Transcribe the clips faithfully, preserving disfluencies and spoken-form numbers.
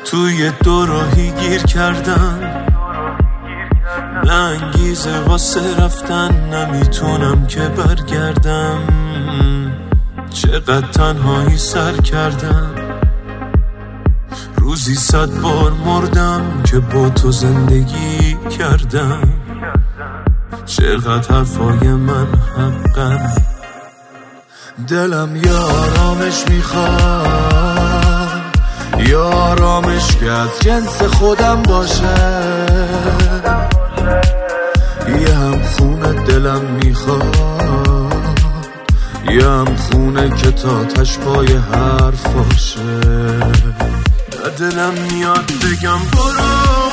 توی دو راهی گیر کردم، نه انگیزه واسه رفتن، نمیتونم که برگردم. چقدر تنهایی سر کردم، روزی صد بار مردم که با تو زندگی کردم. چقدر حرفای من حقم، دلم یه آرامش میخواد، یه آرامش که از جنس خودم باشه. یه هم خونه دلم میخواد، یه هم خونه که تا تشپای حرف باشه. نه دلم میاد بگم برو،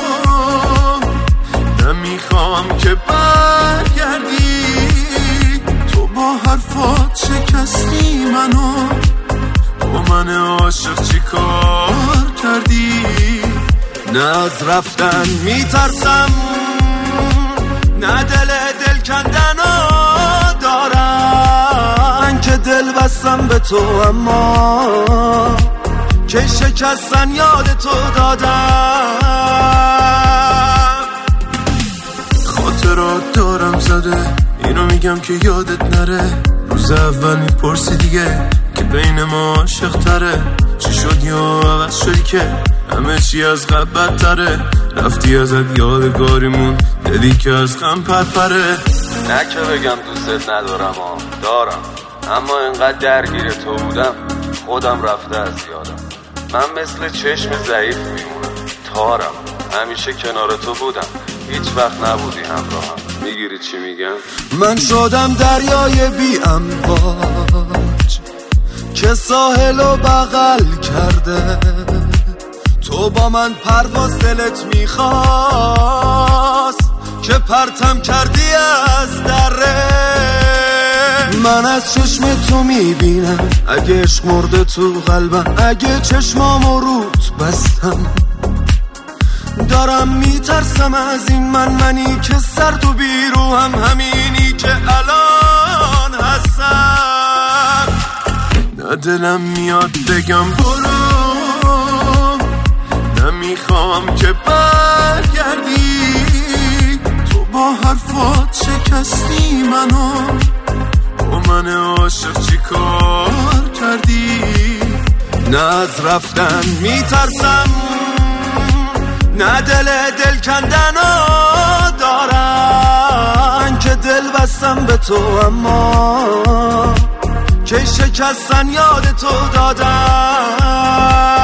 نمیخوام که برگردی. تو با حرفات شکستی منو، با من عاشق چی کار کردی؟ نه از رفتن میترسم، نه دل دل کندنو دارم، که دل بستم به تو اما که شکستن یاد تو دادم. خاطرات دارم زده، اینو میگم که یادت نره. روز اول میپرسی دیگه که بین ما عاشق تره. چی شد یا عوض شدی که همه چی از قبل بدتره؟ رفتی ازت یادگاریمون، دلی که از غم پرپره. نه که بگم دوستت ندارم، آه دارم، اما انقدر درگیر تو بودم خودم رفته از یادم. من مثل چشم ضعیف میمونم، تارم، همیشه کنار تو بودم، هیچ وقت نبودی همراهم. میگیری چی میگم؟ من شدم دریای بی امواج که ساحل و بغل کرده. تو با من پرواز دلت میخواست که پرتم کردی از دره. من از چشم تو میبینم اگه عشق مرده تو قلبم، اگه چشمامو روت بستم دارم میترسم از این من، منی که سرد و بیروهم، همینی که الان هستم. نه دلم میاد بگم برو، نمیخوام که برگردی. تو با حرفات شکستی منو، با من عاشق چی کار کردی؟ نه از رفتن میترسم، نه دل دل کندنو دارن، که دل بستم به تو اما که شکستن یاد تو دادن.